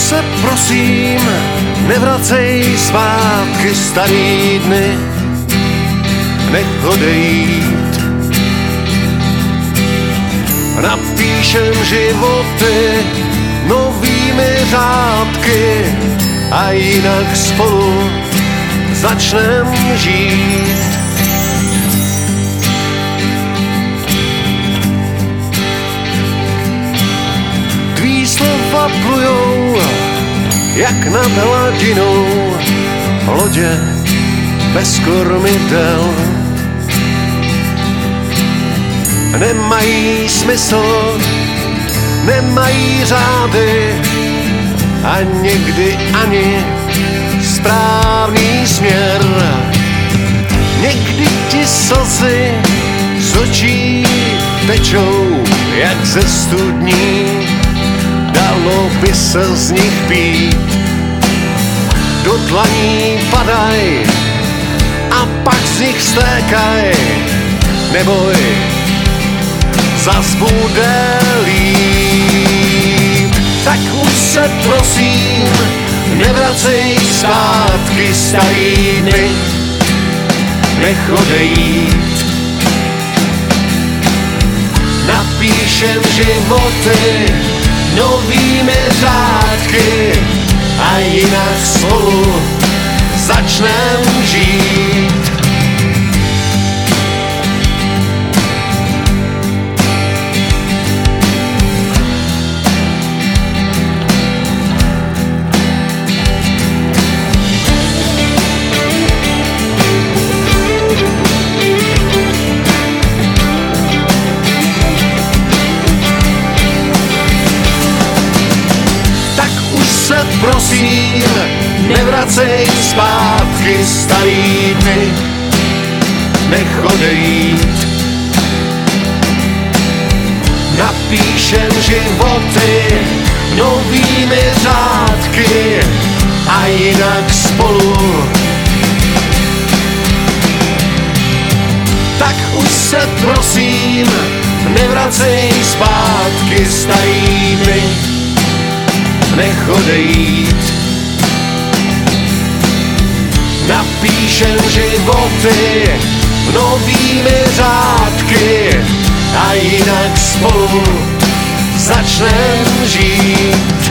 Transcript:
se prosím, nevracej zpátky starý dny, nech odejít. Napíšem životy novými řádky a jinak spolu začnem žít. Tví slova plujou jak nad hladinou lodě bez kormidel. Nemají smysl, nemají řády a někdy ani správný směr. Někdy ti slzy z očí tečou jak ze studní, dalo by se z nich pít. Do dlaní padaj a pak z nich stékaj, neboj, zas bude líp. Tak už se prosím, nevracej zpátky starý dny, nech odejít. Napíšem životy novými řádky a jinak spolu začnem žít. Prosím, nevracej zpátky starý dny, nech odejít. Napíšem životy novými řádky a jinak spolu. Tak už se prosím, nevracej zpátky starý dny, nech odejít. Napíšem životy novými řádky a jinak spolu začnem žít.